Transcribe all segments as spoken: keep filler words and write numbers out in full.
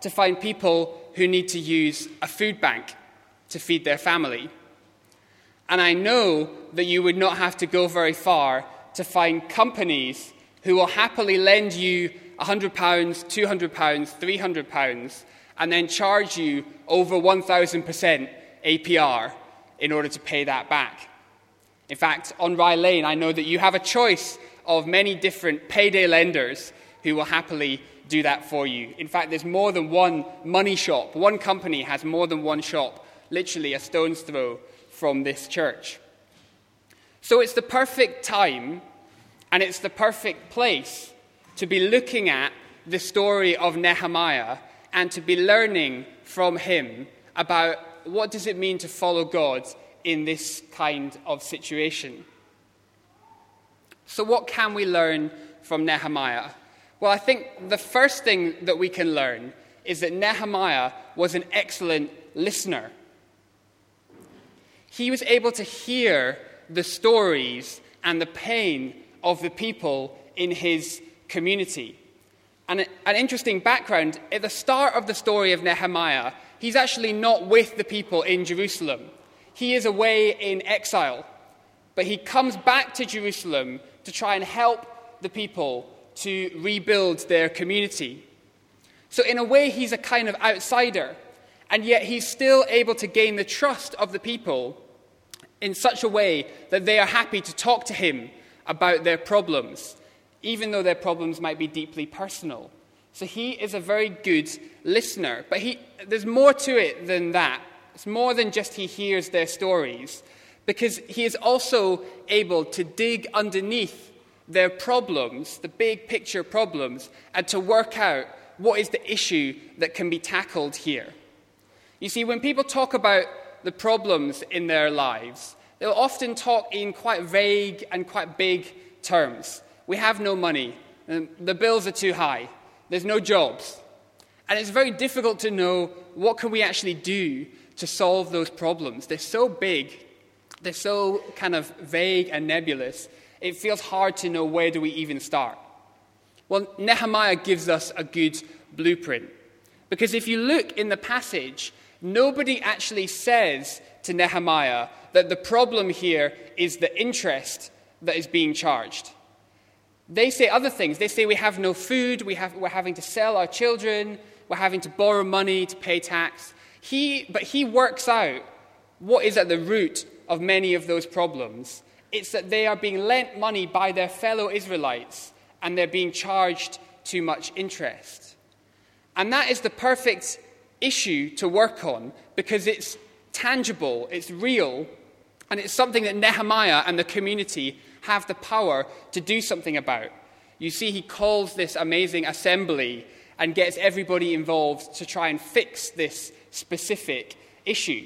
to find people who need to use a food bank to feed their family. And I know that you would not have to go very far to find companies who will happily lend you one hundred pounds, two hundred pounds, three hundred pounds, and then charge you over one thousand percent A P R in order to pay that back. In fact, on Rye Lane, I know that you have a choice of many different payday lenders who will happily do that for you. In fact, there's more than one money shop. One company has more than one shop, literally a stone's throw from this church. So it's the perfect time and it's the perfect place to be looking at the story of Nehemiah and to be learning from him about what does it mean to follow God in this kind of situation. So what can we learn from Nehemiah? Well, I think the first thing that we can learn is that Nehemiah was an excellent listener. He was able to hear the stories and the pain of the people in his community. And an interesting background, at the start of the story of Nehemiah, he's actually not with the people in Jerusalem. He is away in exile. But he comes back to Jerusalem to try and help the people to rebuild their community. So in a way, he's a kind of outsider. And yet he's still able to gain the trust of the people in such a way that they are happy to talk to him about their problems, even though their problems might be deeply personal. So he is a very good listener. But he, there's more to it than that. It's more than just he hears their stories, because he is also able to dig underneath their problems, the big picture problems, and to work out what is the issue that can be tackled here. You see, when people talk about the problems in their lives, they'll often talk in quite vague and quite big terms. We have no money, and the bills are too high, there's no jobs. And it's very difficult to know what can we actually do to solve those problems. They're so big, they're so kind of vague and nebulous, it feels hard to know where do we even start. Well, Nehemiah gives us a good blueprint. Because if you look in the passage, nobody actually says to Nehemiah that the problem here is the interest that is being charged. They say other things. They say we have no food, we have, we're having to sell our children, we're having to borrow money to pay tax. He, but he works out what is at the root of many of those problems. It's that they are being lent money by their fellow Israelites and they're being charged too much interest. And that is the perfect issue to work on because it's tangible, it's real, and it's something that Nehemiah and the community have the power to do something about. You see, he calls this amazing assembly and gets everybody involved to try and fix this specific issue.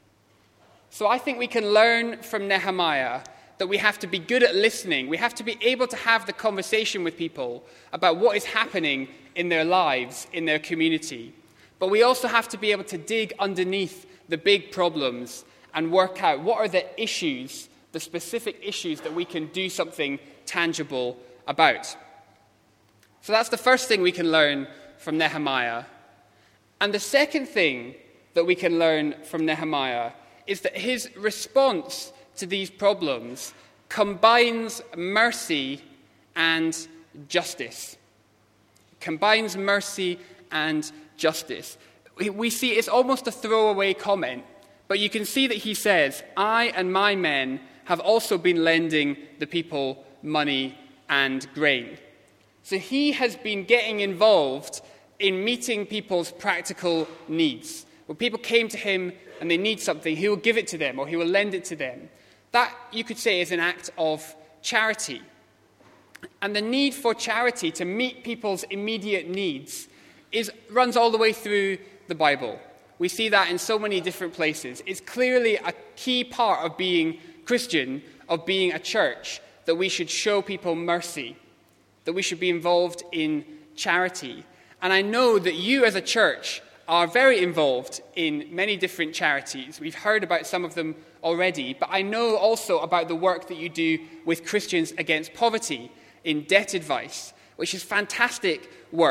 So I think we can learn from Nehemiah that we have to be good at listening. We have to be able to have the conversation with people about what is happening in their lives, in their community. But we also have to be able to dig underneath the big problems and work out what are the issues, the specific issues that we can do something tangible about. So that's the first thing we can learn from Nehemiah. And the second thing that we can learn from Nehemiah is that his response to these problems combines mercy and justice. Combines mercy and justice. We see it's almost a throwaway comment, but you can see that he says, I and my men have also been lending the people money and grain. So he has been getting involved in meeting people's practical needs. When people came to him and they need something, he will give it to them or he will lend it to them. That, you could say, is an act of charity. And the need for charity to meet people's immediate needs is runs all the way through the Bible. We see that in so many different places. It's clearly a key part of being Christian, of being a church, that we should show people mercy, that we should be involved in charity. And I know that you as a church are very involved in many different charities. We've heard about some of them already, but I know also about the work that you do with Christians Against Poverty in debt advice, which is fantastic work.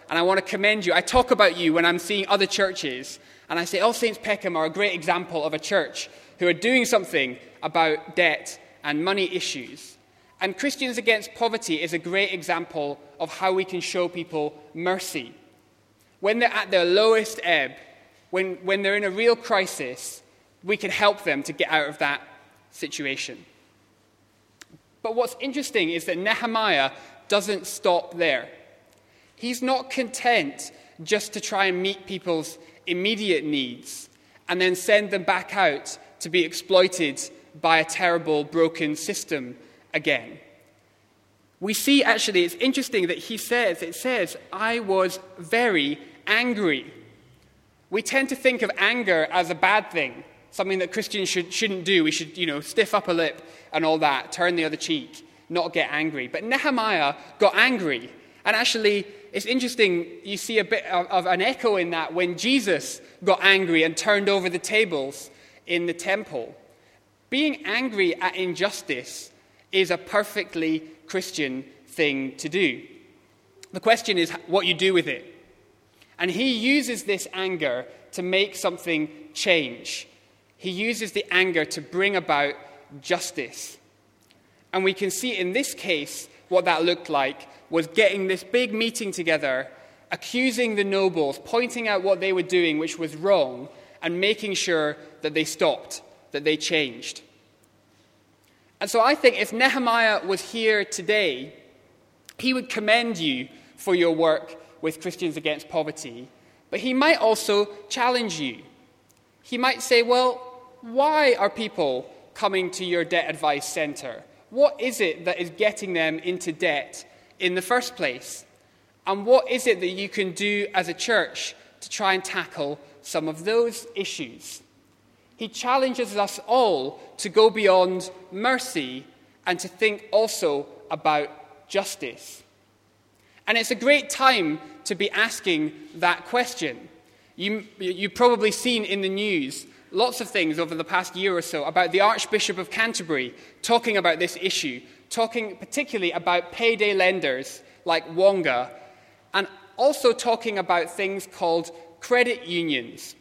and I want to commend you. I talk about you when I'm seeing other churches, and I say, All Saints Peckham are a great example of a church who are doing something about debt and money issues. And Christians Against Poverty is a great example of how we can show people mercy. When they're at their lowest ebb, when, when they're in a real crisis, we can help them to get out of that situation. But what's interesting is that Nehemiah doesn't stop there. He's not content just to try and meet people's immediate needs and then send them back out to be exploited by a terrible, broken system again. We see, actually, it's interesting that he says, it says, I was very angry. We tend to think of anger as a bad thing, something that Christians should, shouldn't do. We should, you know, stiff up a lip and all that, turn the other cheek, not get angry. But Nehemiah got angry. And actually, it's interesting, you see a bit of, of an echo in that when Jesus got angry and turned over the tables in the temple. Being angry at injustice is a perfectly Christian thing to do. The question is what you do with it. And he uses this anger to make something change. He uses the anger to bring about justice. And we can see in this case what that looked like was getting this big meeting together, accusing the nobles, pointing out what they were doing, which was wrong, and making sure that they stopped, that they changed. And so I think if Nehemiah was here today, he would commend you for your work with Christians Against Poverty, but he might also challenge you. He might say, well, why are people coming to your debt advice center? What is it that is getting them into debt in the first place? And what is it that you can do as a church to try and tackle some of those issues? He challenges us all to go beyond mercy and to think also about justice. And it's a great time to be asking that question. You, you've probably seen in the news lots of things over the past year or so about the Archbishop of Canterbury talking about this issue, talking particularly about payday lenders like Wonga, and also talking about things called credit unions.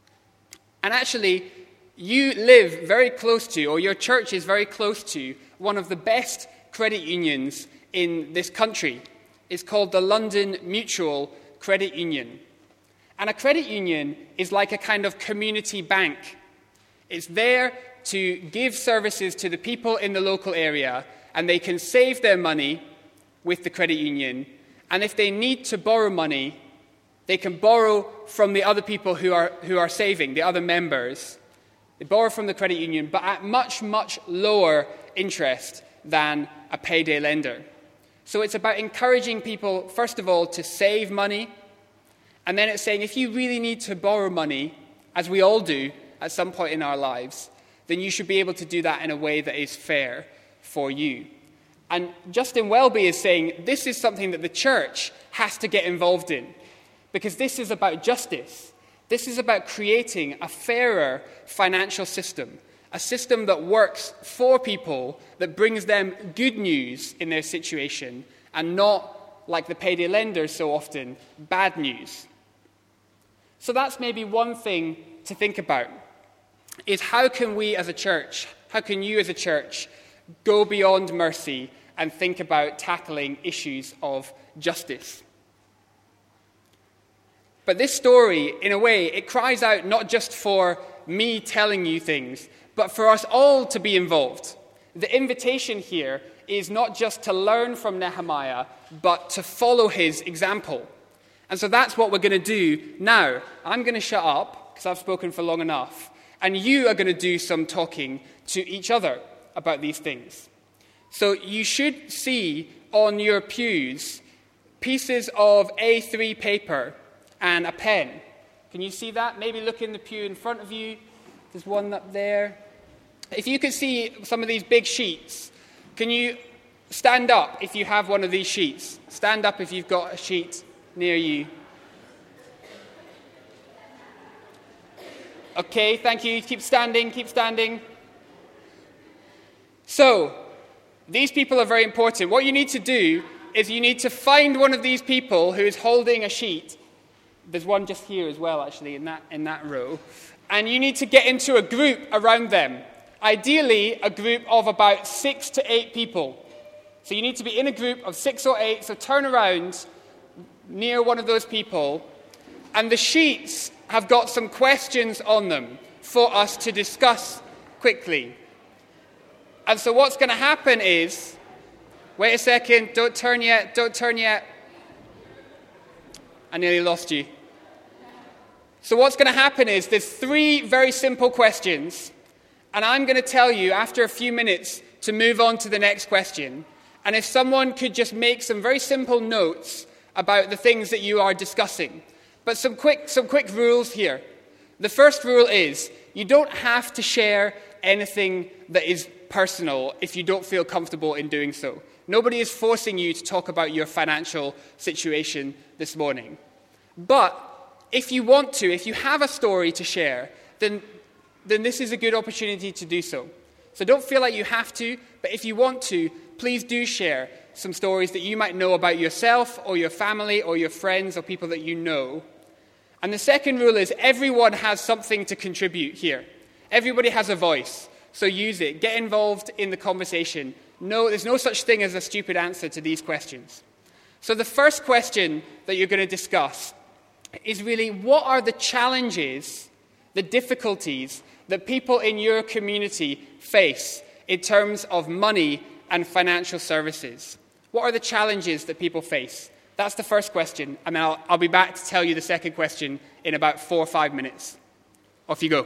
And actually, you live very close to, or your church is very close to, one of the best credit unions in this country. It's called the London Mutual Credit Union. And a credit union is like a kind of community bank. It's there to give services to the people in the local area, and they can save their money with the credit union. And if they need to borrow money, they can borrow from the other people who are, who are saving, the other members. They borrow from the credit union, but at much, much lower interest than a payday lender. So it's about encouraging people, first of all, to save money. And then it's saying if you really need to borrow money, as we all do at some point in our lives, then you should be able to do that in a way that is fair for you. And Justin Welby is saying this is something that the church has to get involved in, because this is about justice. This is about creating a fairer financial system, a system that works for people, that brings them good news in their situation, and not, like the payday lenders so often, bad news. So that's maybe one thing to think about, is how can we as a church, how can you as a church go beyond mercy and think about tackling issues of justice? But this story, in a way, it cries out not just for me telling you things, but for us all to be involved. The invitation here is not just to learn from Nehemiah, but to follow his example. And so that's what we're going to do now. I'm going to shut up, because I've spoken for long enough, and you are going to do some talking to each other about these things. So you should see on your pews pieces of A three paper and a pen. Can you see that? Maybe look in the pew in front of you. There's one up there. If you can see some of these big sheets, can you stand up if you have one of these sheets? Stand up if you've got a sheet near you. Okay, thank you. Keep standing, keep standing. So, these people are very important. What you need to do is you need to find one of these people who is holding a sheet. There's one just here as well, actually, in that, in that row. And you need to get into a group around them. Ideally, a group of about six to eight people. So you need to be in a group of six or eight, so turn around near one of those people. And the sheets have got some questions on them for us to discuss quickly. And so what's going to happen is, wait a second, don't turn yet, don't turn yet. I nearly lost you. So what's going to happen is there's three very simple questions, and I'm going to tell you after a few minutes to move on to the next question. And if someone could just make some very simple notes about the things that you are discussing. But some quick, some quick rules here. The first rule is you don't have to share anything that is personal if you don't feel comfortable in doing so. Nobody is forcing you to talk about your financial situation this morning. But if you want to, if you have a story to share, then, then this is a good opportunity to do so. So don't feel like you have to, but if you want to, please do share some stories that you might know about yourself or your family or your friends or people that you know. And the second rule is everyone has something to contribute here. Everybody has a voice, so use it. Get involved in the conversation. No, there's no such thing as a stupid answer to these questions. So the first question that you're going to discuss is really, what are the challenges, the difficulties that people in your community face in terms of money and financial services? What are the challenges that people face? That's the first question, and I'll, I'll be back to tell you the second question in about four or five minutes. Off you go.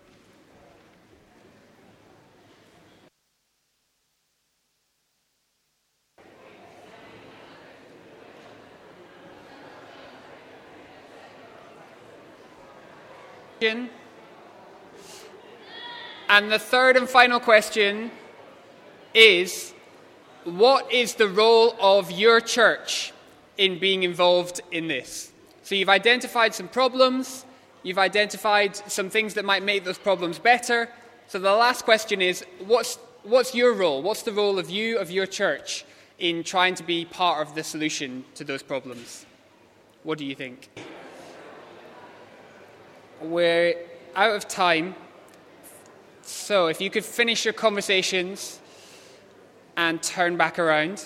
And the third and final question is, what is the role of your church in being involved in this? So you've identified some problems, you've identified some things that might make those problems better. So the last question is, what's, what's your role? What's the role of you, of your church, in trying to be part of the solution to those problems? What do you think? We're out of time, so if you could finish your conversations and turn back around.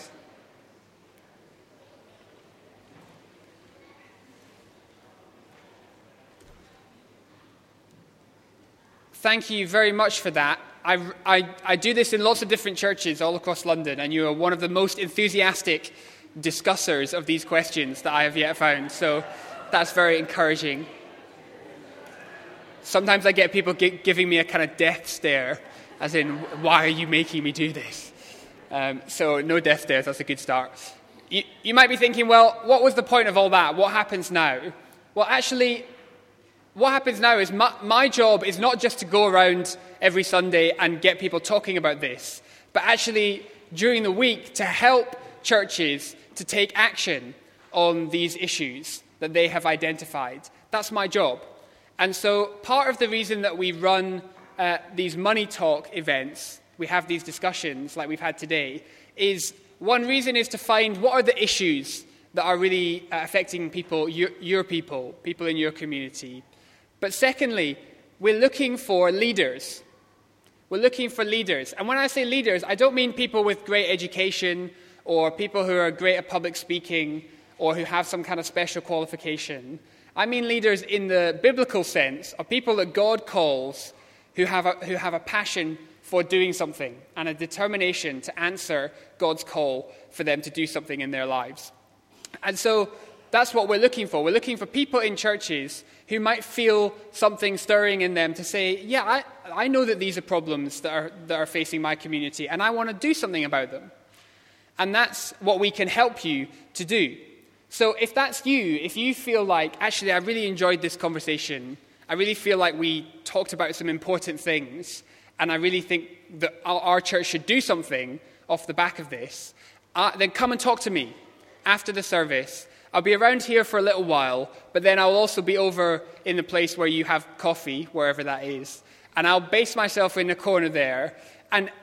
Thank you very much for that. I, I, I do this in lots of different churches all across London, and you are one of the most enthusiastic discussers of these questions that I have yet found, so that's very encouraging. Sometimes I get people gi- giving me a kind of death stare, as in, why are you making me do this? Um, so no death stares, that's a good start. You, you might be thinking, well, what was the point of all that? What happens now? Well, actually, what happens now is my, my job is not just to go around every Sunday and get people talking about this, but actually during the week to help churches to take action on these issues that they have identified. That's my job. And so part of the reason that we run uh, these money talk events, we have these discussions like we've had today, is one reason is to find what are the issues that are really uh, affecting people, your, your people, people in your community. But secondly, we're looking for leaders. We're looking for leaders. And when I say leaders, I don't mean people with great education or people who are great at public speaking or who have some kind of special qualification. I mean leaders in the biblical sense of people that God calls who have a, who have a passion for doing something and a determination to answer God's call for them to do something in their lives. And so that's what we're looking for. We're looking for people in churches who might feel something stirring in them to say, yeah, I, I know that these are problems that are, that are facing my community, and I want to do something about them. And that's what we can help you to do. So if that's you, if you feel like, actually, I really enjoyed this conversation, I really feel like we talked about some important things, and I really think that our, our church should do something off the back of this, uh, then come and talk to me after the service. I'll be around here for a little while, but then I'll also be over in the place where you have coffee, wherever that is, and I'll base myself in the corner there and, and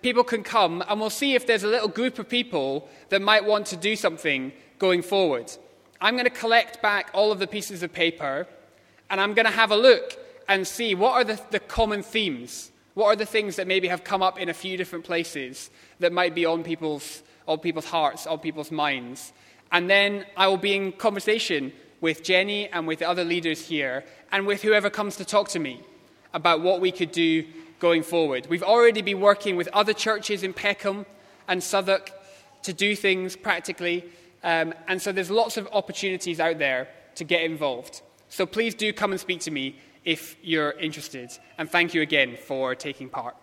people can come and we'll see if there's a little group of people that might want to do something going forward. I'm going to collect back all of the pieces of paper and I'm going to have a look and see what are the, the common themes. What are the things that maybe have come up in a few different places that might be on people's, on people's hearts, on people's minds. And then I will be in conversation with Jenny and with the other leaders here and with whoever comes to talk to me about what we could do going forward. We've already been working with other churches in Peckham and Southwark to do things practically. Um, and so there's lots of opportunities out there to get involved. So please do come and speak to me if you're interested. And thank you again for taking part.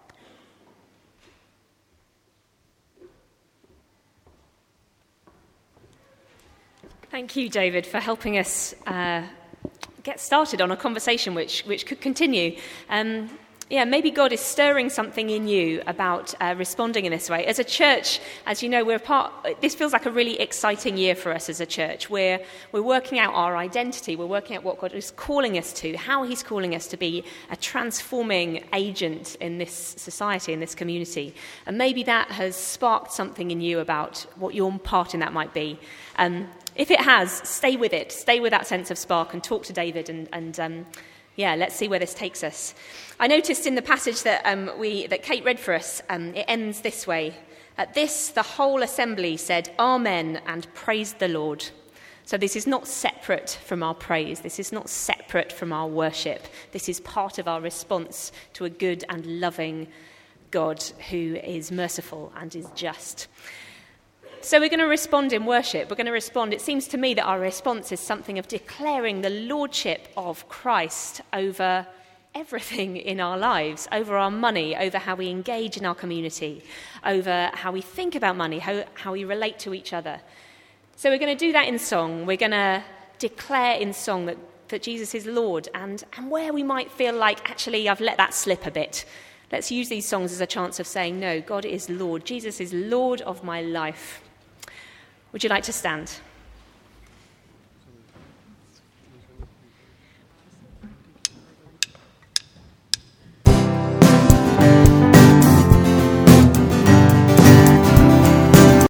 Thank you, David, for helping us uh, get started on a conversation which, which could continue. Um, yeah, maybe God is stirring something in you about uh, responding in this way. As a church, as you know, we're part. This feels like a really exciting year for us as a church. We're we're working out our identity. We're working out what God is calling us to, how He's calling us to be a transforming agent in this society, in this community. And maybe that has sparked something in you about what your part in that might be. Um, If it has, stay with it. Stay with that sense of spark and talk to David and, and um, yeah, let's see where this takes us. I noticed in the passage that um, we that Kate read for us, um, it ends this way. At this, the whole assembly said, Amen, and praised the Lord. So this is not separate from our praise. This is not separate from our worship. This is part of our response to a good and loving God who is merciful and is just. So we're going to respond in worship. We're going to respond. It seems to me that our response is something of declaring the lordship of Christ over everything in our lives, over our money, over how we engage in our community, over how we think about money, how, how we relate to each other. So we're going to do that in song. We're going to declare in song that, that Jesus is Lord, and, and where we might feel like, actually, I've let that slip a bit. Let's use these songs as a chance of saying, no, God is Lord. Jesus is Lord of my life. Would you like to stand?